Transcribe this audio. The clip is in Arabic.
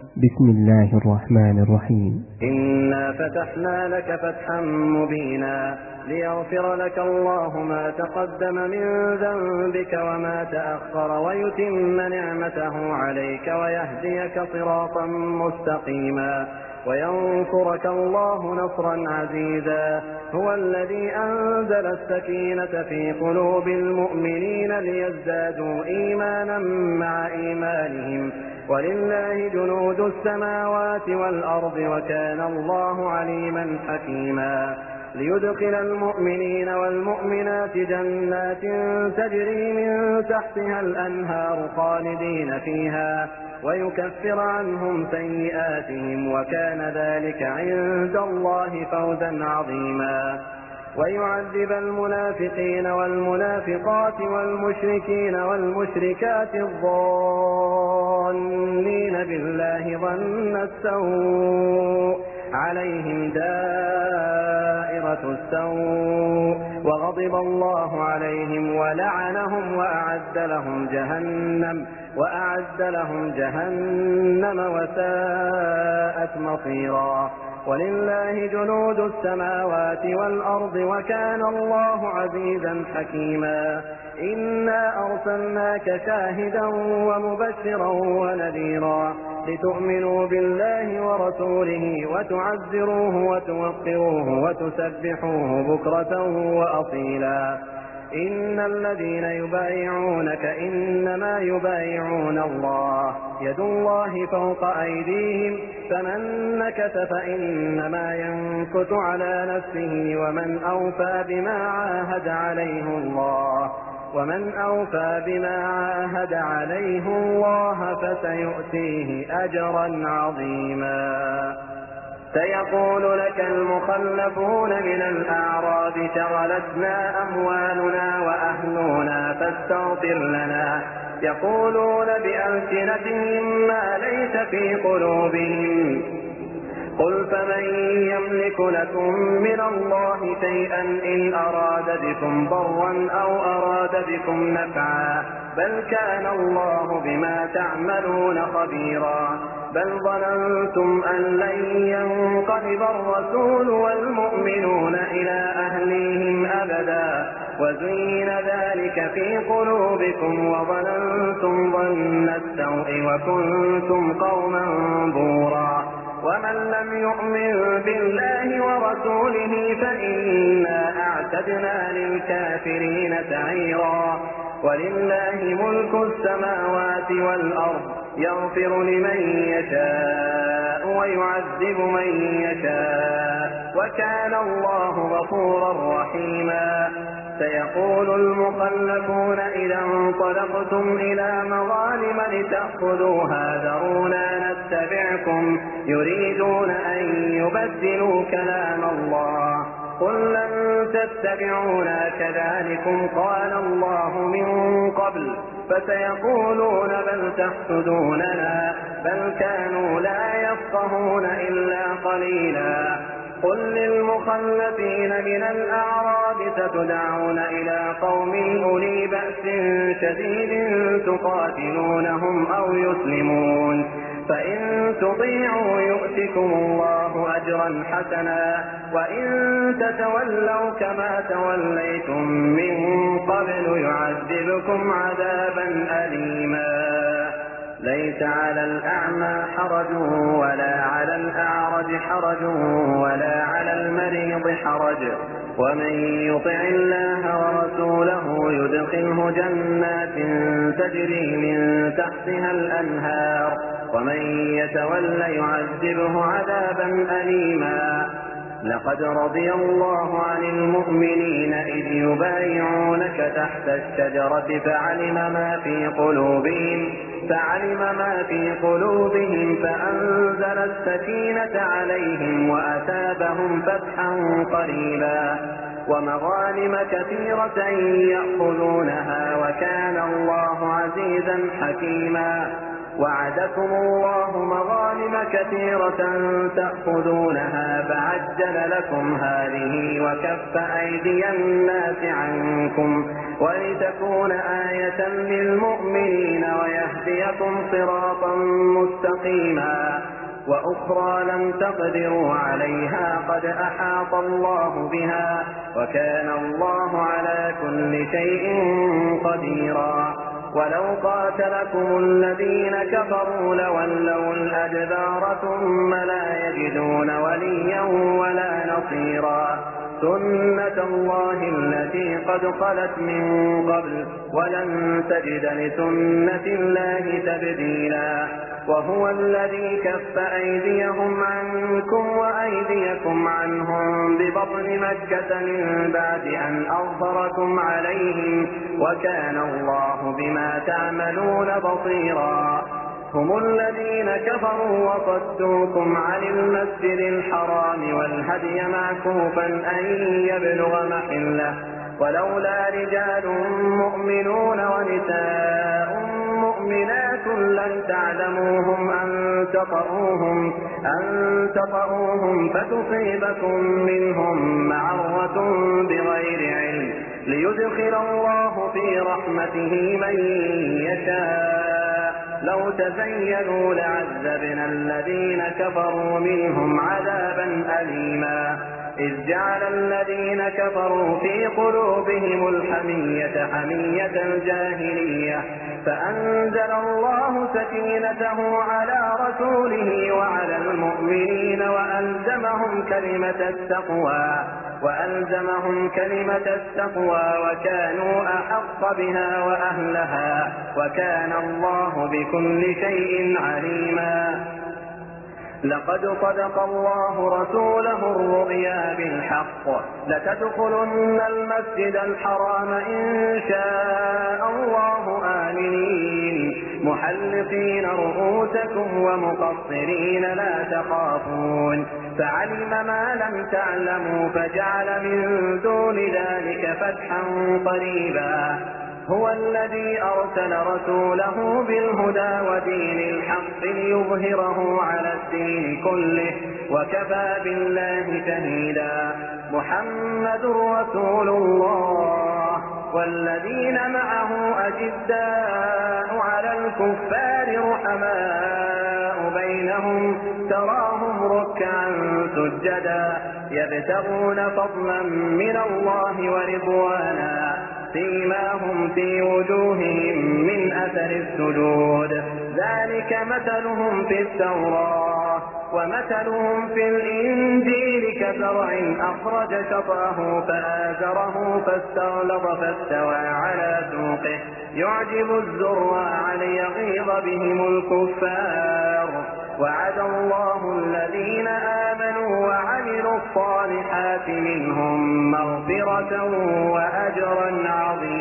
بسم الله الرحمن الرحيم. إنا فتحنا لك فتحا مبينا ليغفر لك الله ما تقدم من ذنبك وما تأخر ويتم نعمته عليك ويهديك صراطا مستقيما وينصرك الله نصرا عزيزا. هو الذي أنزل السكينة في قلوب المؤمنين ليزدادوا إيمانا مع إيمانهم ولله جنود السماوات والأرض وكان الله عليما حكيما. ليدخل المؤمنين والمؤمنات جنات تجري من تحتها الأنهار خالدين فيها ويكفر عنهم سيئاتهم وكان ذلك عند الله فوزا عظيما. ويعذب المنافقين والمنافقات والمشركين والمشركات الظانين بالله ظن السوء عليهم دائرة السوء وغضب الله عليهم ولعنهم وأعد لهم جهنم وساءت مصيرا. ولله جنود السماوات والأرض وكان الله عزيزا حكيما. إنا أرسلناك شاهدا ومبشرا ونذيرا لتؤمنوا بالله ورسوله وتعزروه وتوقروه وتسبحوه بكرة وأصيلا. إن الذين يبايعونك إنما يبايعون الله يد الله فوق أيديهم فمن نكث فإنما ينكث على نفسه ومن أوفى بما عاهد عليه الله فسيؤتيه أجرا عظيما. سيقول لك المخلفون من الأعراب شغلتنا أموالنا وأهلنا فاستغفر لنا يقولون بألسنتهم ما ليس في قلوبهم قل فمن يملك لكم من الله شيئا إن أراد بكم ضرا أو أراد بكم نفعا بل كان الله بما تعملون خبيرا. بل ظننتم أن لن ينقلب الرسول والمؤمنون إلى أهليهم أبدا وزين ذلك في قلوبكم وظننتم ظن السوء وكنتم قوما بورا. ومن لم يؤمن بالله ورسوله فإنا أعتدنا للكافرين سعيرا. ولله ملك السماوات والأرض يغفر لمن يشاء ويعذب من يشاء وكان الله غفورا رحيما. سيقول المخلفون إذا انطلقتم إلى مظالم لتأخذوها ذرونا نتبعكم يريدون أن يبدلوا كلام الله قل لن تتبعونا كذلكم قال الله من قبل فسيقولون بل تحسدوننا بل كانوا لا يفقهون إلا قليلا. قل للمخلفين من الأعراب ستدعون إلى قوم أولي بأس شديد تقاتلونهم أو يسلمون فإن تطيعوا يؤتكم الله أجرا حسنا وإن تتولوا كما توليتم من قبل يعذبكم عذابا أليما. ليس على الأعمى حرج ولا على الأعرج حرج ولا على المريض حرج ومن يطع الله ورسوله يدخله جنات تجري من تحتها الأنهار ومن يتول يعذبه عذابا أليما. لقد رضي الله عن المؤمنين إذ يبايعونك تحت الشجرة فعلم ما في قلوبهم فأنزل السكينة عليهم وأثابهم فتحا قريبا ومغانم كثيرة يأخذونها وكان الله عزيزا حكيما. وعدكم الله مغانم ومغانم كثيرة تأخذونها فعجل لكم هذه وكف أيدي الناس عنكم ولتكون آية للمؤمنين ويهديكم صراطا مستقيما وأخرى لم تقدروا عليها قد أحاط الله بها وكان الله على كل شيء قديرا ولو قاتلكم الذين كفروا لولوا الأدبار ثم لا يجدون وليا ولا نصيرا سنة الله التي قد خلت من قبل ولن تجد لسنة الله تبديلا وهو الذي كف أيديهم عنكم وأيديكم عنهم ببطن مكة من بعد أن أظهركم عليهم وكان الله بما تعملون بصيرا هم الذين كفروا وصدوكم عن المسجد الحرام والهدي معكوفا أن يبلغ محله ولولا رجال مؤمنون ونساء مؤمنات لم تعلموهم أن تطؤوهم فتصيبكم منهم معرة بغير علم ليدخل الله في رحمته من يشاء لو تزينوا لعذبنا الذين كفروا منهم عذابا أليما إذ جعل الذين كفروا في قلوبهم الحمية حمية الجاهلية فأنزل الله سكينته على رسوله وعلى المؤمنين وألزمهم كلمة التقوى وكانوا أحق بها وأهلها وكان الله بكل شيء عليما لقد صدق الله رسوله الرؤيا بالحق لتدخلن المسجد الحرام إن شاء الله آمنين محلقين رؤوسكم ومقصرين لا تخافون فعلم ما لم تعلموا فجعل من دون ذلك فتحا قريبا هو الذي أرسل رسوله بالهدى ودين الحق ليظهره على الدين كله وكفى بالله شهيدا محمد رسول الله والذين معه أشداء على الكفار رحماء بينهم تراهم ركعا سجدا يبتغون فضلا من الله ورضوانا سيماهم في وجوههم من أثر السجود ذلك مثلهم في التوراة ومثلهم في الإنجيل كزرع أخرج شطأه فآزره فاستغلظ فاستوى على سوقه يعجب الزراع ليغيظ بهم الكفار وعد الله الذين آمنوا وعملوا الصالحات منهم مغفرة وأجرا عظيما